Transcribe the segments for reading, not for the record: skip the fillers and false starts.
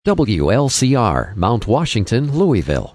WLCR, Mount Washington, Louisville.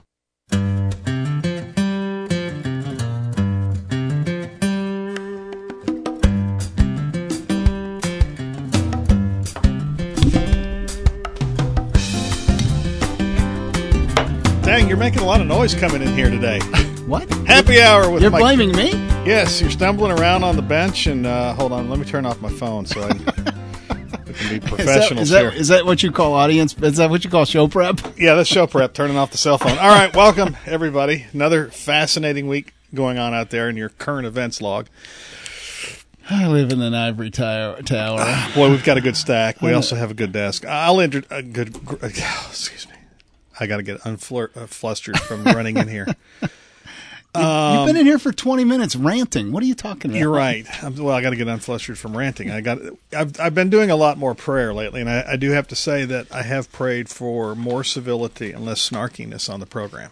Dang, you're making a lot of noise coming in here today. What? Happy hour with You're Mike. blaming me? Yes, you're stumbling around on the bench, and hold on, let me turn off my phone so we can be professionals here. Is that what you call audience? Is that what you call show prep? Yeah, that's show prep, turning off the cell phone. All right, welcome, everybody. Another fascinating week going on out there in your current events log. I live in an ivory tower. Boy, we've got a good stack. We also have a good desk. Excuse me. I got to get flustered from running in here. You've been in here for 20 minutes ranting. What are you talking about? You're right. I got to get unflustered from ranting. I've been doing a lot more prayer lately, and I do have to say that I have prayed for more civility and less snarkiness on the program.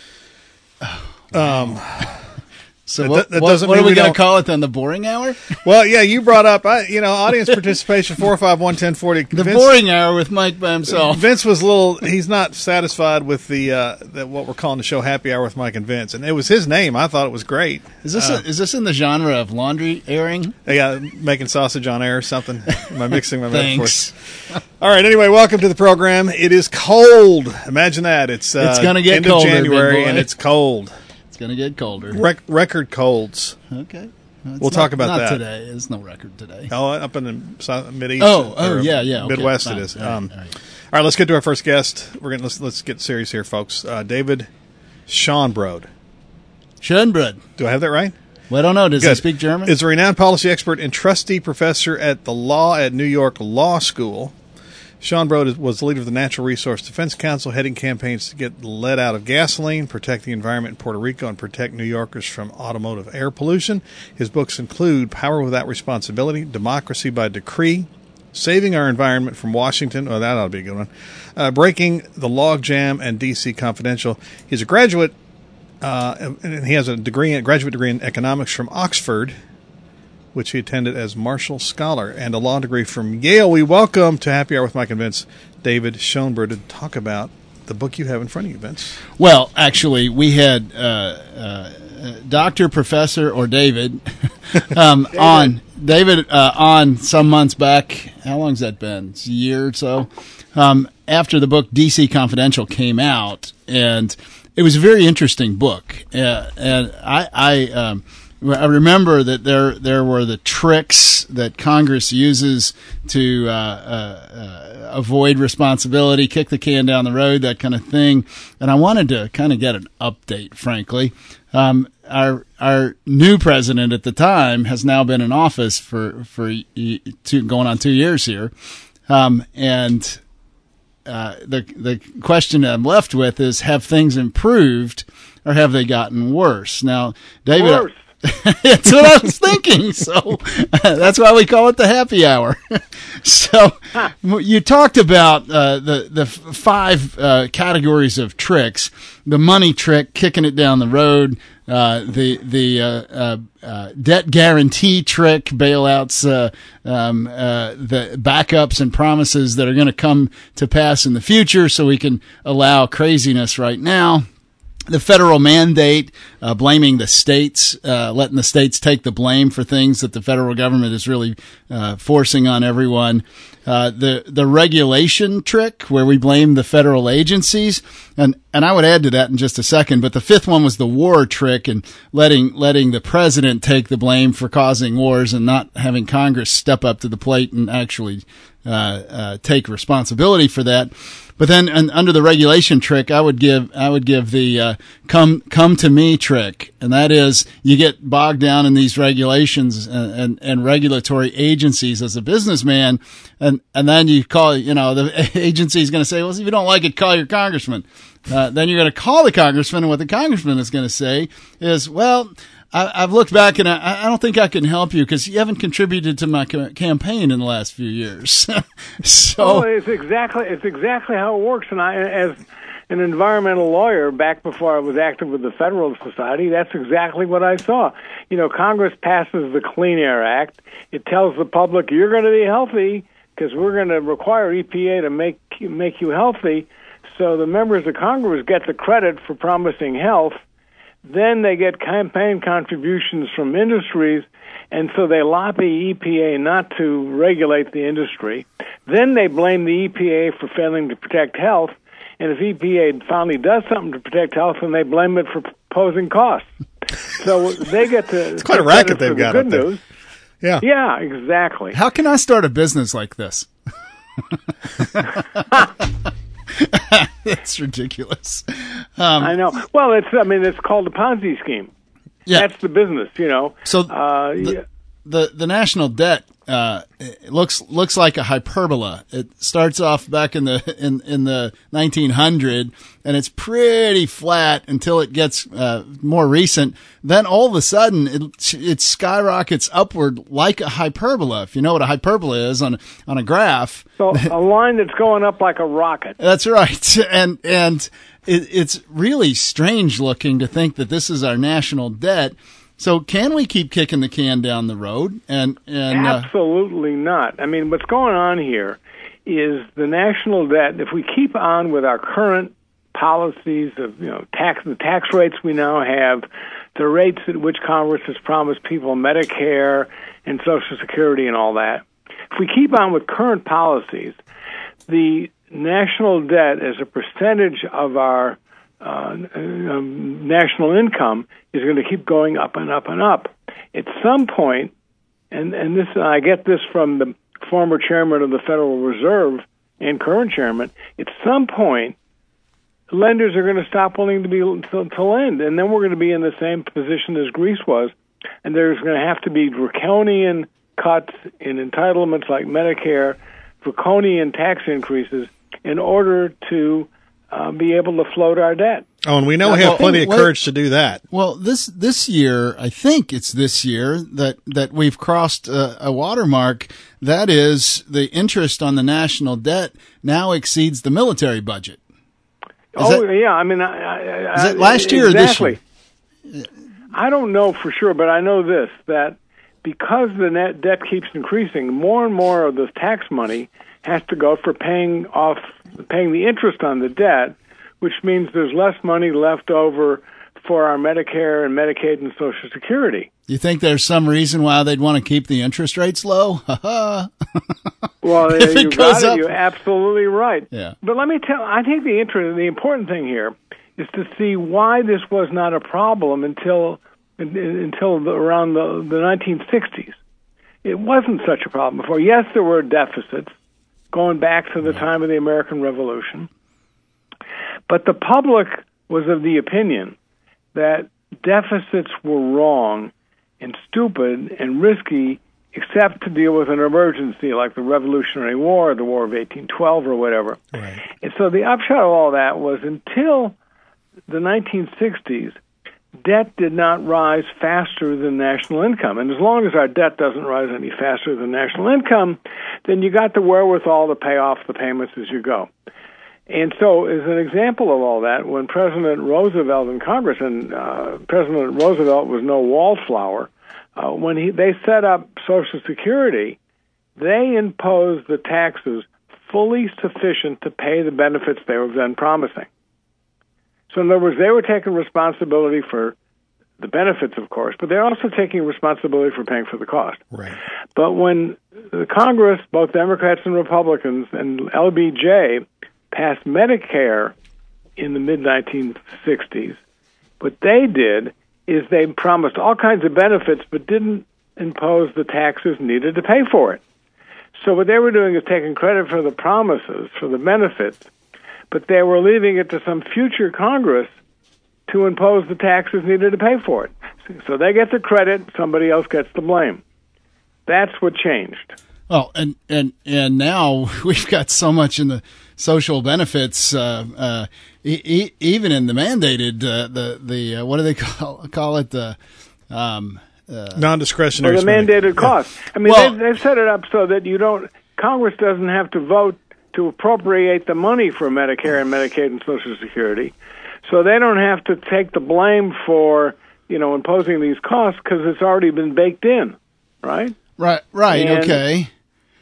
So what are we going to call it then? The boring hour? Well, yeah, you brought up, audience participation 451-1040. The boring hour with Mike by himself. Vince was he's not satisfied with the what we're calling the show Happy Hour with Mike and Vince, and it was his name. I thought it was great. Is this in the genre of laundry airing? Yeah, making sausage on air or something. Am I mixing my Thanks. metaphors? All right. Anyway, welcome to the program. It is cold. Imagine that. It's going to get end colder, of January, big boy. and it's cold. Going to get colder. Record colds. Okay. We'll talk about that. Not today. There's no record today. Oh, up in the Mideast. Yeah. Midwest okay. it is. All right, let's get to our first guest. Let's get serious here, folks. David Schoenbrod. Schoenbrod. Do I have that right? Well, I don't know. Does he speak German? Is a renowned policy expert and trustee professor at the law at New York Law School. Schoenbrod was the leader of the Natural Resource Defense Council, heading campaigns to get lead out of gasoline, protect the environment in Puerto Rico, and protect New Yorkers from automotive air pollution. His books include Power Without Responsibility, Democracy by Decree, Saving Our Environment from Washington. Oh, that ought to be a good one. Breaking the Logjam, and D.C. Confidential. He's a graduate, and he has a graduate degree in economics from Oxford, which he attended as Marshall Scholar, and a law degree from Yale. We welcome to Happy Hour with Mike and Vince, David Schoenbrod, to talk about the book you have in front of you, Vince. Well, actually, we had Dr. Professor or David on some months back. How long's that been? It's a year or so. After the book DC Confidential came out, and it was a very interesting book. And I remember that there were the tricks that Congress uses to avoid responsibility, kick the can down the road, that kind of thing. And I wanted to kind of get an update, frankly. Our new president at the time has now been in office for going on 2 years here. And the question I'm left with is, have things improved or have they gotten worse? Now, David... Worse. That's what I was thinking. So that's why we call it the happy hour. So you talked about the five categories of tricks: the money trick, kicking it down the road; the debt guarantee trick, bailouts, the backups and promises that are going to come to pass in the future, so we can allow craziness right now. The federal mandate, blaming the states, letting the states take the blame for things that the federal government is really forcing on everyone. The regulation trick, where we blame the federal agencies, and I would add to that in just a second. But the fifth one was the war trick, and letting the president take the blame for causing wars and not having Congress step up to the plate and actually take responsibility for that. But then, under the regulation trick, I would give the come to me trick, and that is, you get bogged down in these regulations and regulatory agencies as a businessman, and then you call, the agency is going to say, well, if you don't like it, call your congressman. Then you're going to call the congressman, and what the congressman is going to say is, well, I've looked back, and I don't think I can help you because you haven't contributed to my campaign in the last few years. So it's exactly how it works. And I, as an environmental lawyer, back before I was active with the Federalist Society, that's exactly what I saw. Congress passes the Clean Air Act. It tells the public, you're going to be healthy because we're going to require EPA to make you healthy, so the members of Congress get the credit for promising health. Then they get campaign contributions from industries, and so they lobby EPA not to regulate the industry. Then they blame the EPA for failing to protect health, and if EPA finally does something to protect health, then they blame it for posing costs. So they get to... It's quite a racket they've got up there. News. Yeah. Yeah, exactly. How can I start a business like this? That's ridiculous. I know. Well, it's called a Ponzi scheme. Yeah. That's the business, So the national debt it looks like a hyperbola. It starts off back in the 1900, and it's pretty flat until it gets more recent. Then all of a sudden it skyrockets upward like a hyperbola. If you know what a hyperbola is on a graph. So a line that's going up like a rocket. That's right. And it's really strange looking to think that this is our national debt. So can we keep kicking the can down the road? And Absolutely not. I mean, what's going on here is the national debt. If we keep on with our current policies of the tax rates we now have, the rates at which Congress has promised people Medicare and Social Security and all that, if we keep on with current policies, the national debt as a percentage of our national income is going to keep going up and up and up. At some point, and this I get this from the former chairman of the Federal Reserve and current chairman, at some point, lenders are going to stop willing to lend, and then we're going to be in the same position as Greece was, and there's going to have to be draconian cuts in entitlements like Medicare, draconian tax increases in order to be able to float our debt. Oh, and we know we have plenty of courage to do that. Well, this year, I think it's this year that we've crossed a watermark. That is, the interest on the national debt now exceeds the military budget. Yeah. I mean, is it last year exactly. or this year? I don't know for sure, but I know this, that because the net debt keeps increasing, more and more of the tax money has to go for paying the interest on the debt, which means there's less money left over for our Medicare and Medicaid and Social Security. You think there's some reason why they'd want to keep the interest rates low? Well, if it goes up, you're absolutely right. Yeah. But let me I think the important thing here is to see why this was not a problem until around the 1960s. It wasn't such a problem before. Yes, there were deficits going back to the time of the American Revolution. But the public was of the opinion that deficits were wrong and stupid and risky except to deal with an emergency like the Revolutionary War, the War of 1812 or whatever. Right. And so the upshot of all that was until the 1960s, debt did not rise faster than national income. And as long as our debt doesn't rise any faster than national income, then you got the wherewithal to pay off the payments as you go. And so as an example of all that, when President Roosevelt in Congress, and President Roosevelt was no wallflower, when they set up Social Security, they imposed the taxes fully sufficient to pay the benefits they were then promising. So in other words, they were taking responsibility for the benefits, of course, but they're also taking responsibility for paying for the cost. Right. But when the Congress, both Democrats and Republicans, and LBJ passed Medicare in the mid-1960s, what they did is they promised all kinds of benefits but didn't impose the taxes needed to pay for it. So what they were doing is taking credit for the promises, for the benefits, but they were leaving it to some future Congress to impose the taxes needed to pay for it. So they get the credit, somebody else gets the blame. That's what changed. Well, and now we've got so much in the social benefits, even in the mandated, the what do they call it? The non-discretionary. Or the mandated cost. I mean, they've set it up so that Congress doesn't have to vote to appropriate the money for Medicare and Medicaid and Social Security. So they don't have to take the blame for, imposing these costs because it's already been baked in, right? Right, And okay.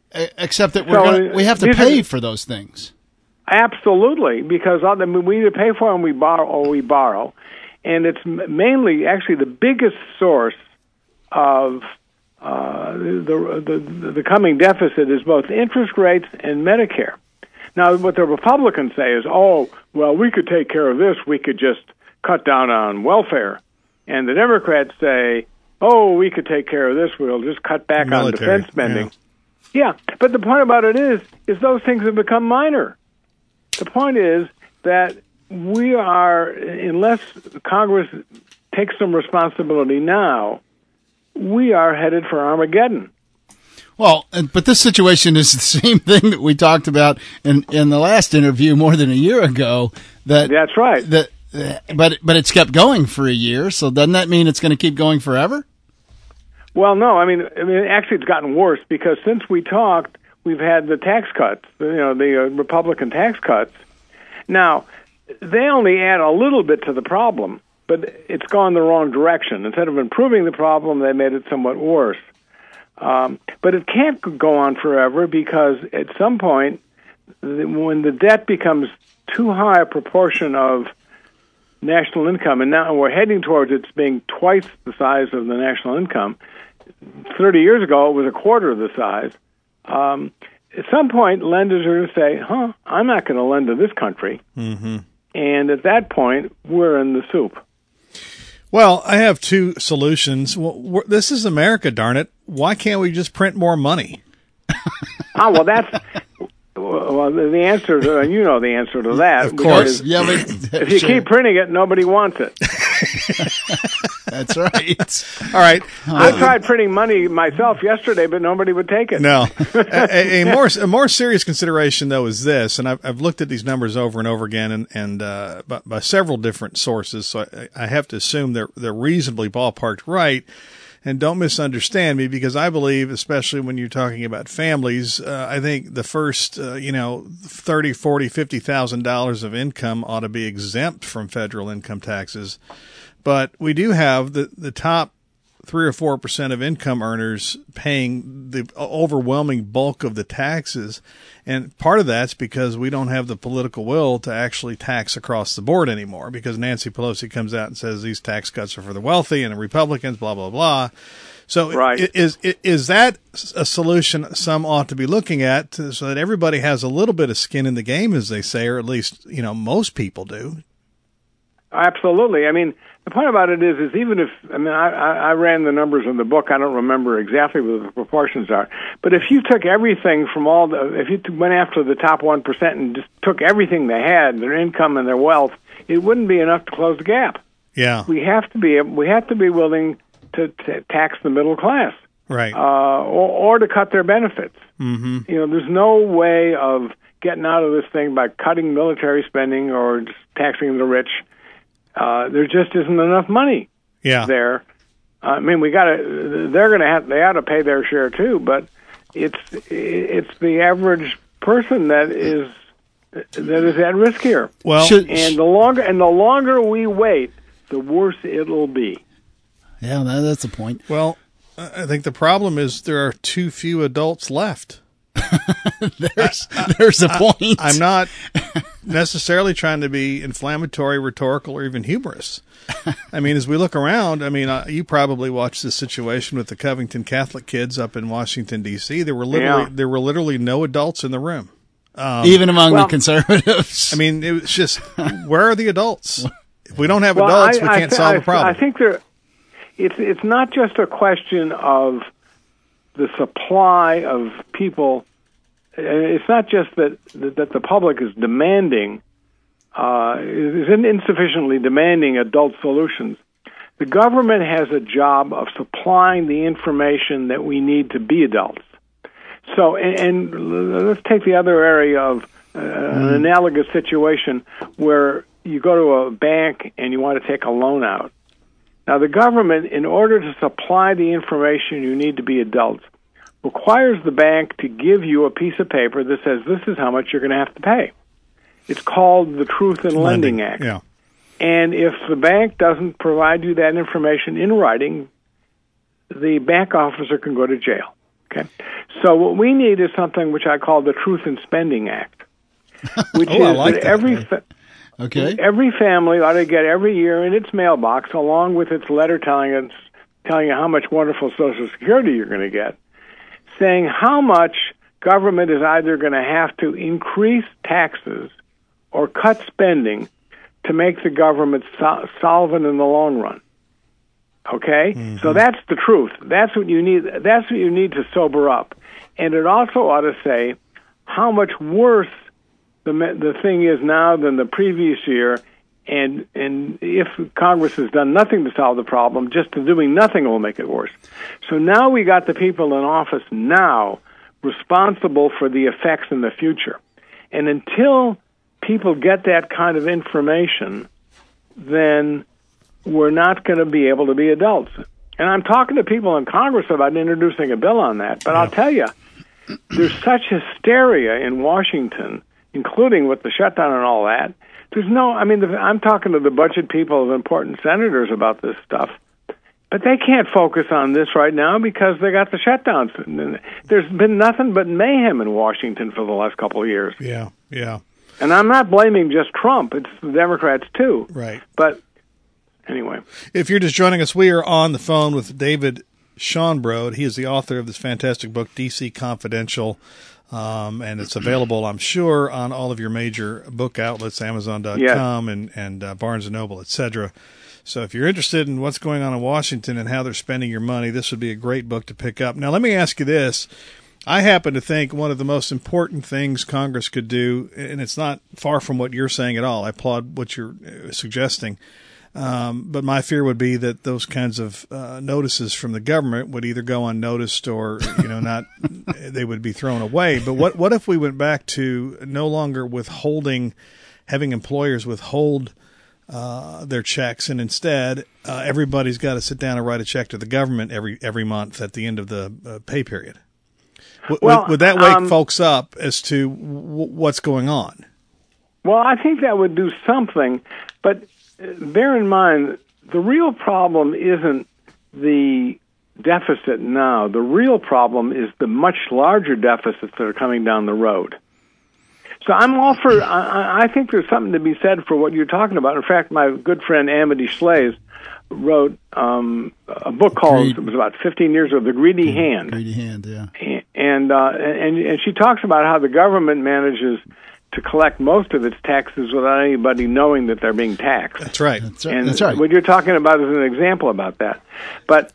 Except that we have to these pay for those things. Absolutely, because we either pay for them or we borrow. And it's mainly, actually, the biggest source of the coming deficit is both interest rates and Medicare. Now, what the Republicans say is, oh, well, we could take care of this. We could just cut down on welfare. And the Democrats say, oh, we could take care of this. We'll just cut back on defense spending. Yeah, but the point about it is those things have become minor. The point is that we are, unless Congress takes some responsibility now, we are headed for Armageddon. Well, but this situation is the same thing that we talked about in the last interview more than a year ago. That's right. But it's kept going for a year, so doesn't that mean it's going to keep going forever? Well, no. I mean, actually, it's gotten worse because since we talked, we've had the tax cuts. The Republican tax cuts. Now, they only add a little bit to the problem, but it's gone the wrong direction. Instead of improving the problem, they made it somewhat worse. But it can't go on forever because at some point, when the debt becomes too high a proportion of national income, and now we're heading towards it being twice the size of the national income. 30 years ago, it was a quarter of the size. At some point, lenders are going to say, I'm not going to lend to this country. Mm-hmm. And at that point, we're in the soup. Well, I have two solutions. Well, this is America, darn it. Why can't we just print more money? Well, that's... Well, the answer to, and you know the answer to that. Of course. Yeah, if you keep printing it, nobody wants it. That's right. All right. I tried printing money myself yesterday, but nobody would take it. No. A more serious consideration, though, is this, and I've looked at these numbers over and over again, and by several different sources, so I have to assume they're reasonably ballparked right. And don't misunderstand me, because I believe, especially when you're talking about families, I think the first, $30,000, $40,000, $50,000 of income ought to be exempt from federal income taxes. But we do have the top 3 or 4% of income earners paying the overwhelming bulk of the taxes. And part of that's because we don't have the political will to actually tax across the board anymore, because Nancy Pelosi comes out and says these tax cuts are for the wealthy and the Republicans, blah, blah, blah. So right. Is that a solution some ought to be looking at so that everybody has a little bit of skin in the game, as they say, or at least, most people do? Absolutely. I mean, the point about it is even if, I ran the numbers in the book. I don't remember exactly what the proportions are. But if you took everything from if you went after the top 1% and just took everything they had, their income and their wealth, it wouldn't be enough to close the gap. Yeah. We have to be willing to tax the middle class. Right. Or to cut their benefits. Mm-hmm. There's no way of getting out of this thing by cutting military spending or just taxing the rich. There just isn't enough money there. They ought to pay their share too, but it's the average person that is at risk here. Well, and the longer we wait, the worse it'll be. Yeah, that's the point. Well, I think the problem is there are too few adults left. There's a point. I'm not necessarily trying to be inflammatory, rhetorical, or even humorous. As we look around, you probably watched this situation with the Covington Catholic kids up in Washington, D.C. There were literally no adults in the room. Even among the conservatives. It was just, where are the adults? If we don't have adults, we can't solve the problem. I think it's not just a question of the supply of people. It's not just that the public is demanding, is insufficiently demanding adult solutions. The government has a job of supplying the information that we need to be adults. So, and let's take the other area of an analogous situation where you go to a bank and you want to take a loan out. Now, the government, in order to supply the information you need to be adults, requires the bank to give you a piece of paper that says this is how much you're going to have to pay. It's called the Truth in Lending Act. Yeah. And if the bank doesn't provide you that information in writing, the bank officer can go to jail. Okay. So what we need is something which I call the Truth in Spending Act, which is like that every family ought to get every year in its mailbox, along with its letter telling you how much wonderful Social Security you're going to get, saying how much government is either going to have to increase taxes or cut spending to make the government solvent in the long run. Okay? Mm-hmm. So that's the truth. That's what you need. That's what you need to sober up. And it also ought to say how much worse the thing is now than the previous year, and if Congress has done nothing to solve the problem, just doing nothing will make it worse. So now we got the people in office now responsible for the effects in the future. And until people get that kind of information, then we're not going to be able to be adults. And I'm talking to people in Congress about introducing a bill on that, but I'll tell you, there's such hysteria in Washington, including with the shutdown and all that. I'm talking to the budget people of important senators about this stuff, but they can't focus on this right now because they got the shutdowns. There's been nothing but mayhem in Washington for the last couple of years. Yeah. And I'm not blaming just Trump. It's the Democrats, too. Right. But anyway. If you're just joining us, we are on the phone with David Schonbrod. He is the author of this fantastic book, DC Confidential, and it's available, I'm sure, on all of your major book outlets, Amazon.com and Barnes & Noble, etc. So if you're interested in what's going on in Washington and how they're spending your money, this would be a great book to pick up. Now, let me ask you this. I happen to think one of the most important things Congress could do, and it's not far from what you're saying at all. I applaud what you're suggesting. But my fear would be that those kinds of notices from the government would either go unnoticed or, not, they would be thrown away. But what if we went back to no longer having employers withhold their checks, and instead everybody's got to sit down and write a check to the government every month at the end of the pay period? Would that wake folks up as to what's going on? Well, I think that would do something, but bear in mind, the real problem isn't the deficit now. The real problem is the much larger deficits that are coming down the road. So I'm all for, I think there's something to be said for what you're talking about. In fact, my good friend Amity Shlaes wrote a book called, it was about 15 years ago, The Greedy Hand. Greedy Hand, yeah. And she talks about how the government manages to collect most of its taxes without anybody knowing that they're being taxed. That's right. That's right. What you're talking about is an example about that. But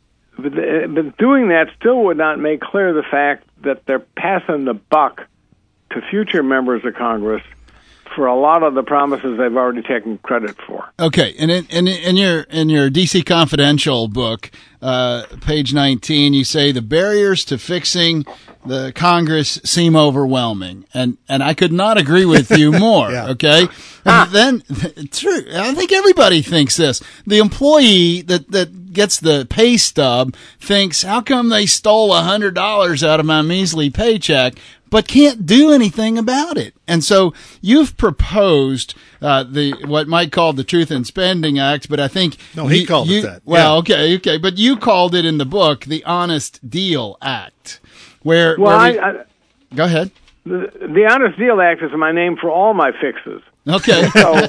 doing that still would not make clear the fact that they're passing the buck to future members of Congress for a lot of the promises they've already taken credit for. Okay, and in your DC Confidential book, page 19, you say the barriers to fixing the Congress seem overwhelming, and I could not agree with you more. Yeah. Okay, and then true. I think everybody thinks this. The employee that gets the pay stub thinks, how come they stole $100 out of my measly paycheck, but can't do anything about it? And so you've proposed what might call the Truth in Spending Act, but I think he called it that. Well, yeah. okay, but you called it in the book the Honest Deal Act. Go ahead. The Honest Deal Act is my name for all my fixes. Okay. So,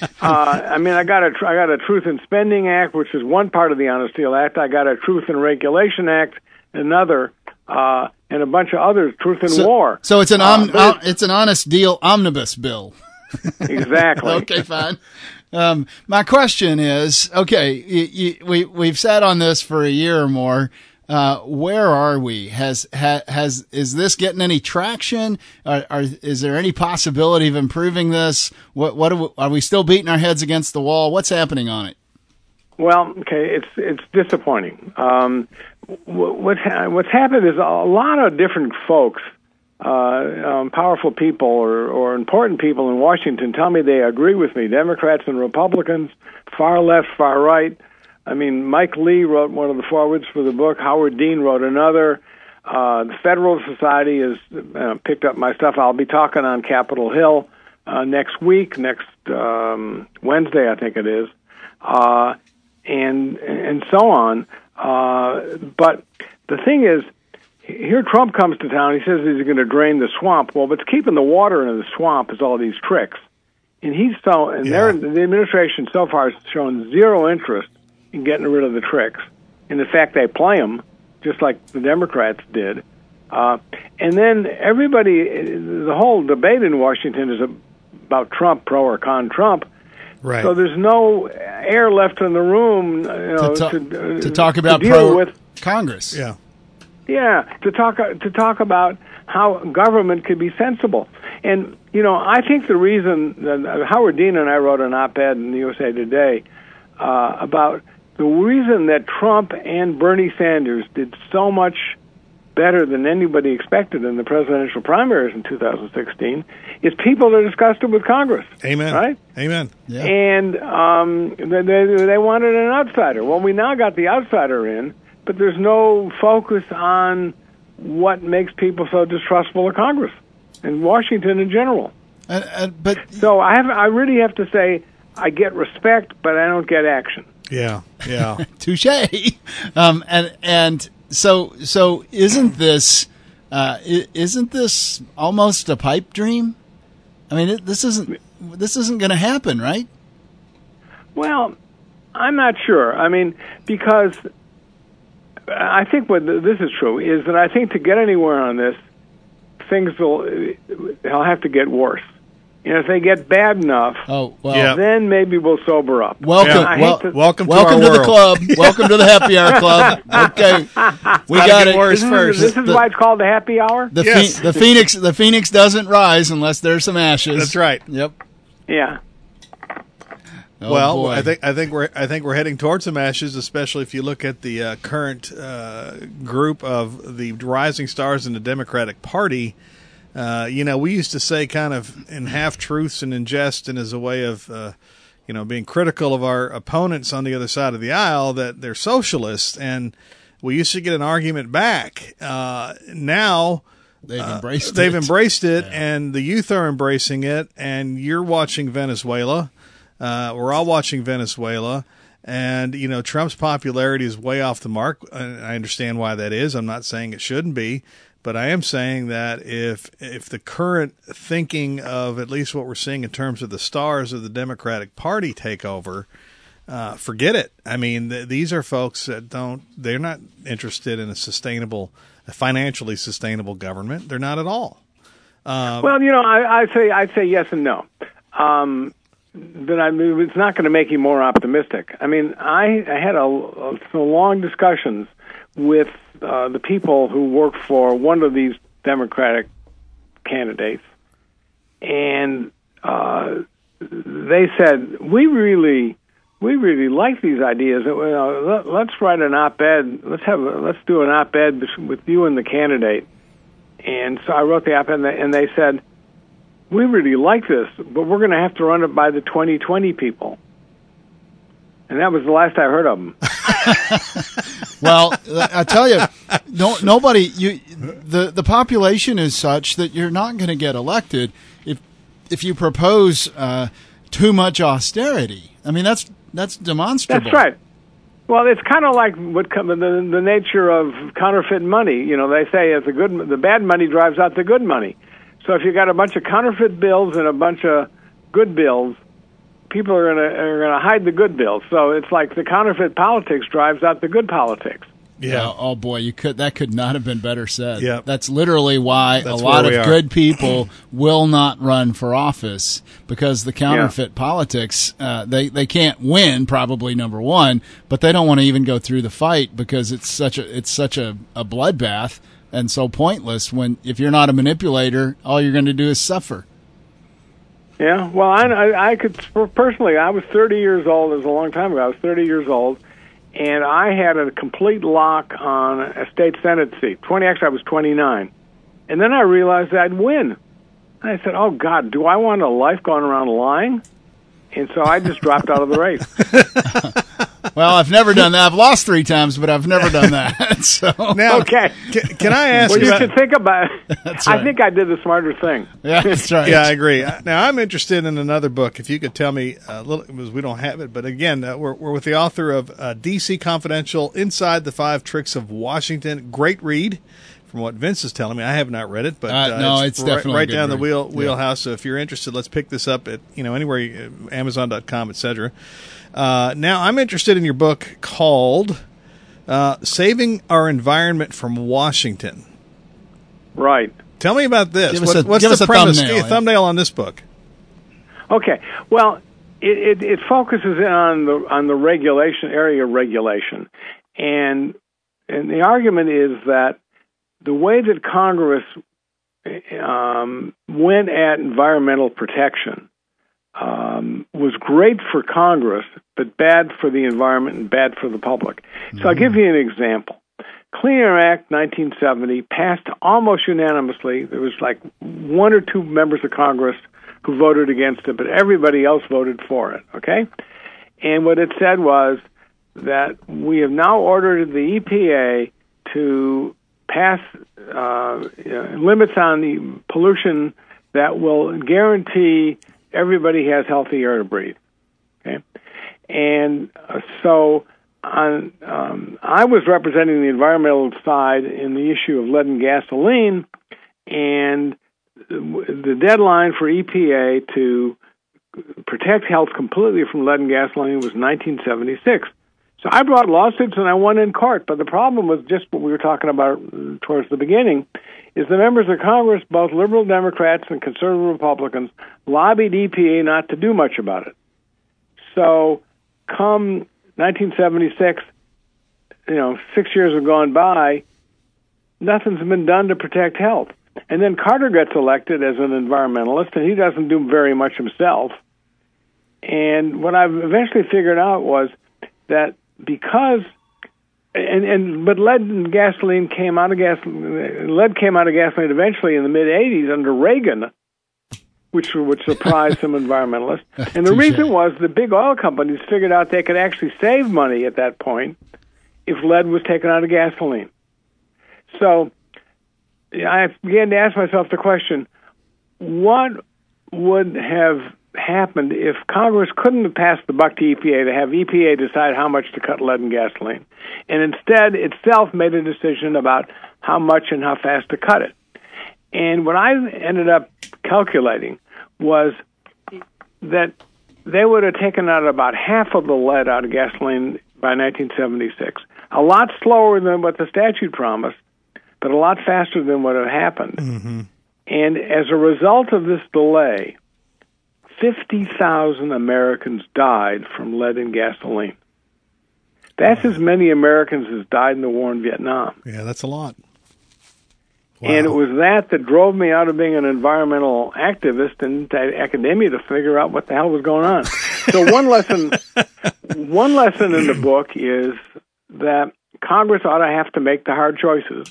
I got a Truth in Spending Act, which is one part of the Honest Deal Act. I got a Truth in Regulation Act, another, and a bunch of others. Truth in War. So it's an Honest Deal omnibus bill. Exactly. Okay, fine. My question is, okay, we've sat on this for a year or more. Where are we? Is this getting any traction? Is there any possibility of improving this? Are we still beating our heads against the wall? What's happening on it? Well, okay, it's disappointing. What's happened is a lot of different folks, powerful people or important people in Washington tell me they agree with me. Democrats and Republicans, far left, far right. I mean, Mike Lee wrote one of the forwards for the book. Howard Dean wrote another. The Federal Society has picked up my stuff. I'll be talking on Capitol Hill next week, next Wednesday, I think it is, and so on. But the thing is, here Trump comes to town. He says he's going to drain the swamp. Well, what's keeping the water in the swamp is all these tricks. And the administration so far has shown zero interest in getting rid of the tricks. And in fact, they play them just like the Democrats did. And then the whole debate in Washington is about Trump, pro or con Trump. Right. So there's no air left in the room to talk about Congress. Yeah. Yeah, to talk about how government could be sensible. And, I think the reason that Howard Dean and I wrote an op-ed in the USA Today about the reason that Trump and Bernie Sanders did so much better than anybody expected in the presidential primaries in 2016 is people are disgusted with Congress. Amen. Right? Amen. Yeah. And they wanted an outsider. Well, we now got the outsider in, but there's no focus on what makes people so distrustful of Congress and Washington in general. So I really have to say I get respect, but I don't get action. Yeah, yeah. Touche. So isn't this almost a pipe dream? I mean, this isn't going to happen, right? Well, I'm not sure. I mean, because I think this is true is that I think to get anywhere on this, they'll have to get worse. If they get bad enough, then maybe we'll sober up. Welcome welcome to our to world. the club. Welcome to the happy hour club. Okay, we got it. Worse first. This is why it's called the happy hour. The phoenix doesn't rise unless there's some ashes. That's right. Yep. Yeah. Boy. I think we're heading towards some ashes, especially if you look at the current group of the rising stars in the Democratic Party. We used to say kind of in half-truths and in jest and as a way of, being critical of our opponents on the other side of the aisle that they're socialists, and we used to get an argument back. Now they've embraced it, and the youth are embracing it, and you're watching Venezuela. We're all watching Venezuela. And, Trump's popularity is way off the mark. I understand why that is. I'm not saying it shouldn't be. But I am saying that if the current thinking of at least what we're seeing in terms of the stars of the Democratic Party take over, forget it. I mean, these are folks that they're not interested in a financially sustainable government. They're not at all. I'd say yes and no. But it's not going to make you more optimistic. I mean, I had some long discussions with the people who work for one of these Democratic candidates, and they said, we really like these ideas. Let's write an op-ed. Let's do an op-ed with you and the candidate. And so I wrote the op-ed, and they said, we really like this, but we're going to have to run it by the 2020 people. And that was the last I heard of them. Well, I tell you, the population is such that you're not going to get elected if you propose too much austerity. I mean, that's demonstrable. That's right. Well, it's kind of like the nature of counterfeit money. They say the bad money drives out the good money. So if you got a bunch of counterfeit bills and a bunch of good bills, people are gonna hide the good bills. So it's like the counterfeit politics drives out the good politics. Yeah. Oh boy, that could not have been better said. Yeah. That's literally why a lot of good people will not run for office, because the counterfeit politics, they can't win, probably, number one, but they don't want to even go through the fight because it's such a bloodbath and so pointless. If you're not a manipulator, all you're going to do is suffer. Yeah, well, I could personally. I was 30 years old. It was a long time ago. I was 30 years old, and I had a complete lock on a state senate seat. I was 29, and then I realized I'd win. And I said, "Oh God, do I want a life going around lying?" And so I just dropped out of the race. Well, I've never done that. I've lost 3 times, but I've never done that. So now, okay. Can I ask? Well, you should think about it. That's right. I think I did the smarter thing. Yeah, that's right. Yeah, I agree. Now, I'm interested in another book. If you could tell me a little, because we don't have it, but again, we're with the author of DC Confidential: Inside the 5 Tricks of Washington. Great read from what Vince is telling me. I have not read it, but no, it's definitely right a good down the read. wheelhouse. So if you're interested, let's pick this up at anywhere, Amazon.com, etc. Now I'm interested in your book called "Saving Our Environment from Washington." Right. Tell me about this. Give us a premise? thumbnail, Give a thumbnail on this book. Okay. Well, it focuses on the regulation, area regulation, and the argument is that the way that Congress went at environmental protection was great for Congress, but bad for the environment and bad for the public. So I'll give you an example. Clean Air Act 1970 passed almost unanimously. There was like one or two members of Congress who voted against it, but everybody else voted for it, okay? And what it said was that we have now ordered the EPA to pass limits on the pollution that will guarantee everybody has healthy air to breathe, okay? And so I was representing the environmental side in the issue of lead and gasoline, and the deadline for EPA to protect health completely from lead and gasoline was 1976. So I brought lawsuits and I won in court, but the problem was just what we were talking about towards the beginning, is the members of Congress, both liberal Democrats and conservative Republicans, lobbied EPA not to do much about it. So come 1976, 6 years have gone by, nothing's been done to protect health. And then Carter gets elected as an environmentalist, and he doesn't do very much himself. And what I've eventually figured out was that because, but lead and gasoline came out of gasoline. Lead came out of gasoline eventually in the mid '80s under Reagan, which would surprise some environmentalists. And the reason was the big oil companies figured out they could actually save money at that point if lead was taken out of gasoline. So I began to ask myself the question, what would have happened if Congress couldn't have passed the buck to EPA to have EPA decide how much to cut lead in gasoline, and instead itself made a decision about how much and how fast to cut it? And what I ended up calculating was that they would have taken out about half of the lead out of gasoline by 1976, a lot slower than what the statute promised, but a lot faster than what had happened. Mm-hmm. And as a result of this delay, 50,000 Americans died from lead in gasoline. That's as many Americans as died in the war in Vietnam. Yeah, that's a lot. Wow. And it was that drove me out of being an environmental activist and to academia to figure out what the hell was going on. So one lesson in the book is that Congress ought to have to make the hard choices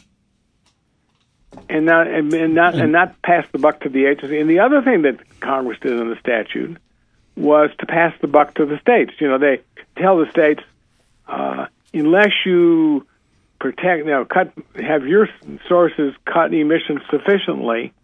and not pass the buck to the agency. And the other thing that Congress did in the statute was to pass the buck to the states. They tell the states, unless you protect, have your sources cut emissions sufficiently,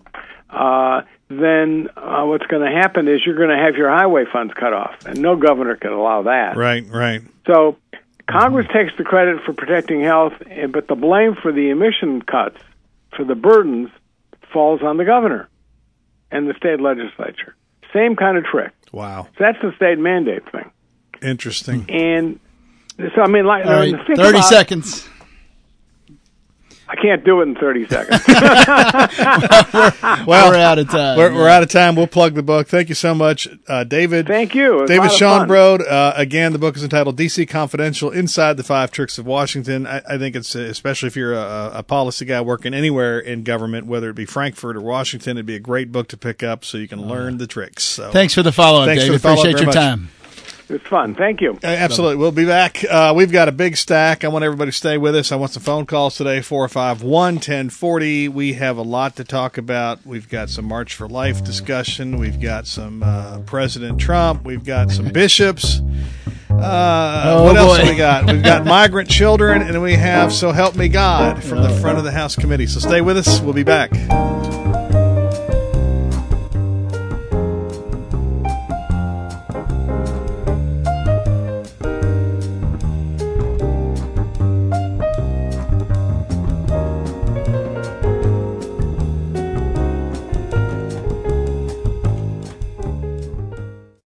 then what's going to happen is you're going to have your highway funds cut off, and no governor can allow that. Right. So Congress takes the credit for protecting health, but the blame for the emission cuts, for the burdens, falls on the governor and the state legislature. Same kind of trick. Wow. So that's the state mandate thing. Interesting. And so, 30 seconds. I can't do it in 30 seconds. We're out of time. We're out of time. We'll plug the book. Thank you so much, David. Thank you. David Schonbrod. Again, the book is entitled DC Confidential, Inside the 5 Tricks of Washington. I think it's, especially if you're a policy guy working anywhere in government, whether it be Frankfurt or Washington, it'd be a great book to pick up so you can learn the tricks. So, thanks for the follow-up, David. Appreciate your time. It's fun. Thank you. Absolutely. We'll be back. We've got a big stack. I want everybody to stay with us. I want some phone calls today, 451-1040. We have a lot to talk about. We've got some March for Life discussion. We've got some President Trump. We've got some bishops. What else have we got? We've got migrant children, and we have So Help Me God from the front of the House Committee. So stay with us. We'll be back.